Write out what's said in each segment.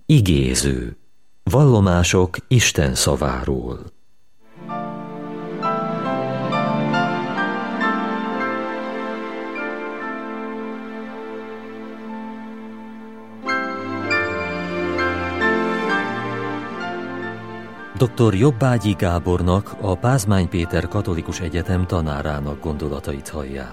Igéző. Vallomások Isten szaváról. Dr. Jobbágyi Gábornak, a Pázmány Péter Katolikus Egyetem tanárának gondolatait hallják.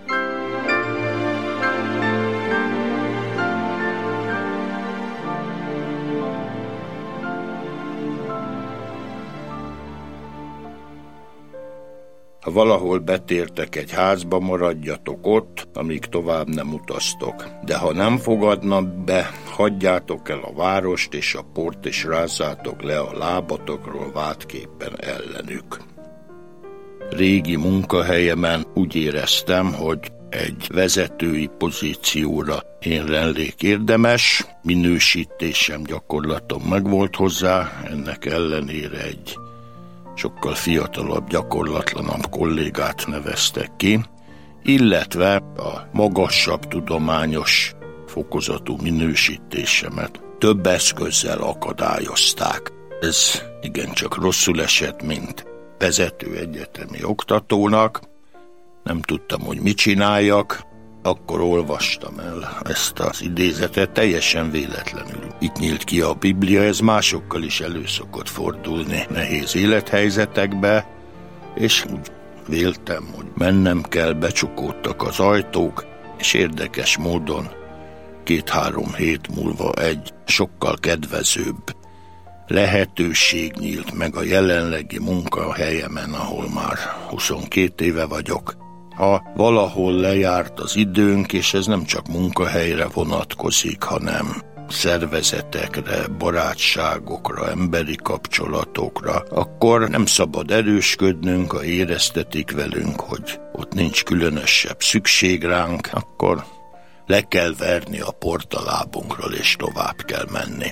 Ha valahol betértek egy házba, maradjatok ott, amíg tovább nem utaztok. De ha nem fogadnak be, hagyjátok el a várost és a port, és rázzátok le a lábatokról vádképpen ellenük. Régi munkahelyemen úgy éreztem, hogy egy vezetői pozícióra én lennék érdemes, minősítésem, gyakorlatom megvolt hozzá, ennek ellenére egy sokkal fiatalabb, gyakorlatlanabb kollégát neveztek ki, illetve a magasabb tudományos fokozatú minősítésemet több eszközzel akadályozták. Ez igencsak rosszul esett, mint vezető egyetemi oktatónak. Nem tudtam, hogy mit csináljak, akkor olvastam el ezt az idézetet teljesen véletlenül. Itt nyílt ki a Biblia, ez másokkal is elő szokott fordulni nehéz élethelyzetekbe, és úgy véltem, hogy mennem kell, becsukódtak az ajtók, és érdekes módon 2-3 hét múlva egy sokkal kedvezőbb lehetőség nyílt meg a jelenlegi munkahelyemen, ahol már 22 éve vagyok. Ha valahol lejárt az időnk, és ez nem csak munkahelyre vonatkozik, hanem szervezetekre, barátságokra, emberi kapcsolatokra, akkor nem szabad erősködnünk, ha éreztetik velünk, hogy ott nincs különösebb szükség ránk, akkor le kell verni a port a lábunkról, és tovább kell menni.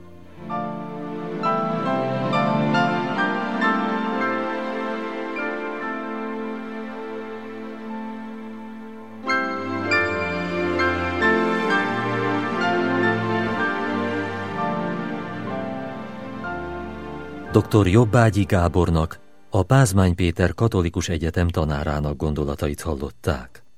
Dr. Jobbágyi Gábornak, a Pázmány Péter Katolikus Egyetem tanárának gondolatait hallották.